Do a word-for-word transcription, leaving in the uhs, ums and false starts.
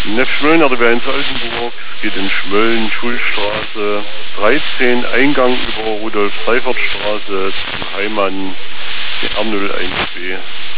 Neff Schmölln, R T W eins Altenburg. Es geht in Schmölln, Schulstraße dreizehn, Eingang über Rudolf-Seifert-Straße zu Heimann, R null eins B.